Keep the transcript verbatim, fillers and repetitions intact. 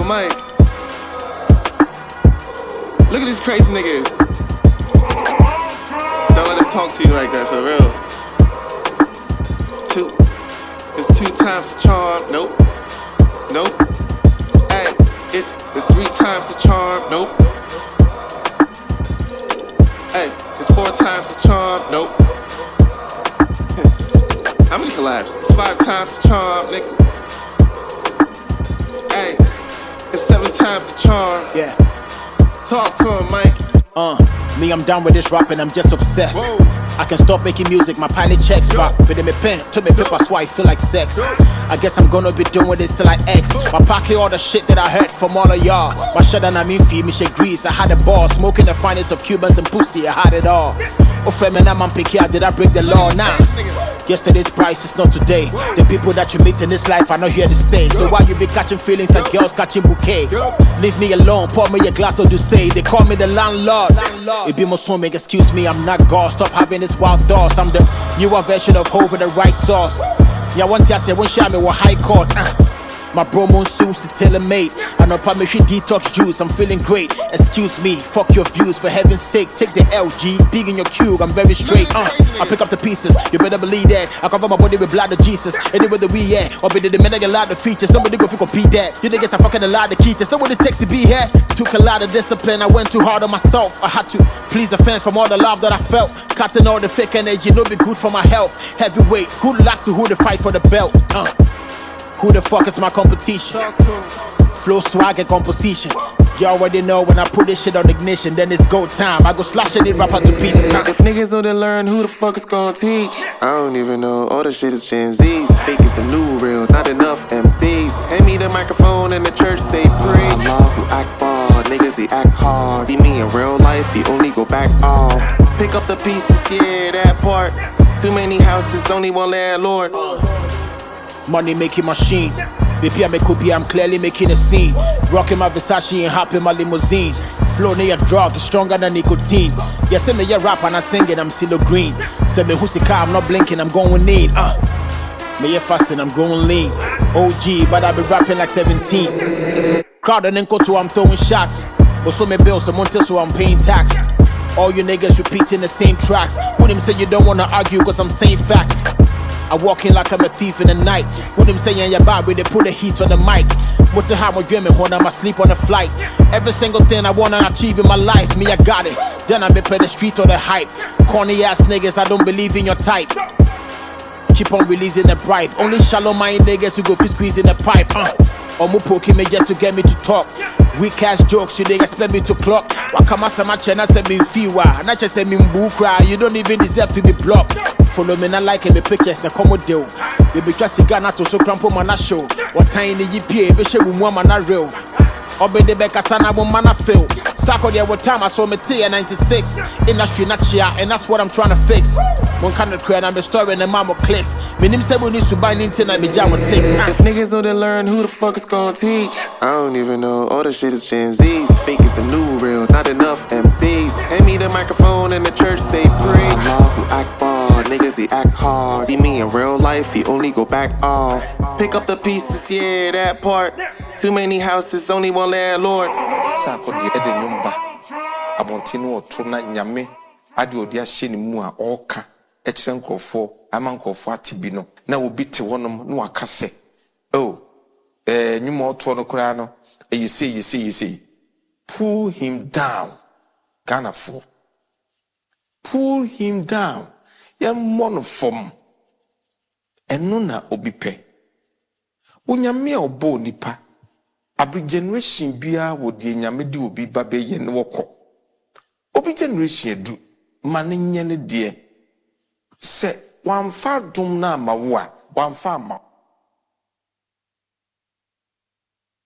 mic. Look at these crazy niggas. Don't let them talk to you like that, for real. Two. It's two times the charm. Nope. Nope. Hey, it's, it's three times the charm. Nope. Hey, it's four times the charm. Nope. How many collabs? It's five times the charm, nigga. Hey, it's seven times the charm. Yeah. Talk to him, Mike. Uh, me, I'm down with this rapping, I'm just obsessed. Whoa. I can stop making music, my pilot checks back. But then me pen, to me paper, so I feel like sex. I guess I'm gonna be doing this till I X. My pocket all the shit that I heard from all of y'all. My shut and I mean feed me shit grease. I had a ball, smoking the finest of Cubans and pussy, I had it all. Oh, friend, man, I'm picky, did I break the law now? Yesterday's price is not today. The people that you meet in this life are not here to stay. So why you be catching feelings like girls catching bouquet? Leave me alone, pour me a glass of Douce. They call me the landlord. It be my swimming, excuse me, I'm not God. Stop having this wild thoughts. I'm the newer version of Hov with the right sauce. Yeah, once I say one shot me with high court. Uh. My bromo suits is tailor-made. I know me detox juice, I'm feeling great. Excuse me, fuck your views, for heaven's sake. Take the L G, big in your cube, I'm very straight. Uh, I pick up the pieces, you better believe that. I cover my body with blood of Jesus. Anywhere the we at, or be the men that get a lot of features. Nobody go fi compete that. You niggas are fucking a lot of keys. Know what it takes to be here. Took a lot of discipline, I went too hard on myself. I had to please the fans from all the love that I felt. Cutting all the fake energy, no be good for my health. Heavyweight, good luck to who to fight for the belt. Uh. Who the fuck is my competition? Flow, swag, and composition. You already know when I put this shit on ignition, then it's go time. I go slash it, rap out to pieces. Huh? If niggas know they learn, who the fuck is gonna teach? I don't even know, all the shit is Gen Z's. Fake is the new real, not enough M Cs. Hand me the microphone and the church say preach. Allahu Akbar, niggas they act hard. See me in real life, he only go back off. Pick up the pieces, yeah, that part. Too many houses, only one landlord. Money making machine. Baby, I make copy, I'm clearly making a scene. Rocking my Versace and hopping my limousine. Flow near a drug, it's stronger than nicotine. Yeah, say me a rap and I sing it, I'm CeeLo Green. Say me who's the car, I'm not blinking, I'm going in. Uh, me a fasting, I'm growing lean. O G, but I be rapping like seventeen. Crowd and then go to, I'm throwing shots. But so me bills, I'm on so I'm paying tax. All you niggas repeating the same tracks. With him say you don't wanna argue, cause I'm saying facts. I walk in like I'm a thief in the night. With him saying you're bad, they put the heat on the mic. What the hell I'm dreaming when I'm asleep on a flight. Every single thing I wanna achieve in my life, me I got it. Then I be pay the street or the hype. Corny ass niggas, I don't believe in your type. Keep on releasing the bribe. Only shallow mind niggas who go fi squeezing the pipe. Uh. Or mo poking me just to get me to talk. Weak ass jokes, you they expect me to clock. Wakama sama chena se me fiwa. Na che se me mbukra. You don't even deserve to be blocked. Follow me na like me pictures na komo deal. Baby just cigar na to so crampo man na show. What tiny yippie be she wo man na real. Obe de beka sana wo man na feel. Sako there what time I saw me T at ninety-six. Industry na chia and that's what I'm trying to fix. One kind of create and I'm storing and mama clicks. Me nim say we need to buy Nintendo and me jam with ticks. If niggas know they learn, who the fuck is gonna teach? I don't even know, all the shit is Gen Z's. Fake is the new real, not enough M Cs. Hand me the microphone and the church say preach. Allahu Akbar, niggas they act hard. See me in real life, he only go back off. Pick up the pieces, yeah, that part. Too many houses, only one landlord. Sako di ede nyumba abontinu otuna nyame ade odi ahye ni mu a oka e kire nkrofo ama nkrofo atibi no na obi te wonom no aka se oh eh nyuma oto no kura no e yesi yesi yesi pull him down Ghana for pull him down ya mono form eno na obi pe onyame obo nipa Abi generation bia wo de nyame di obi ba be ye ne wokọ obi generation edu mane nye ne de se wamfa dum na ma wo a wamfa ma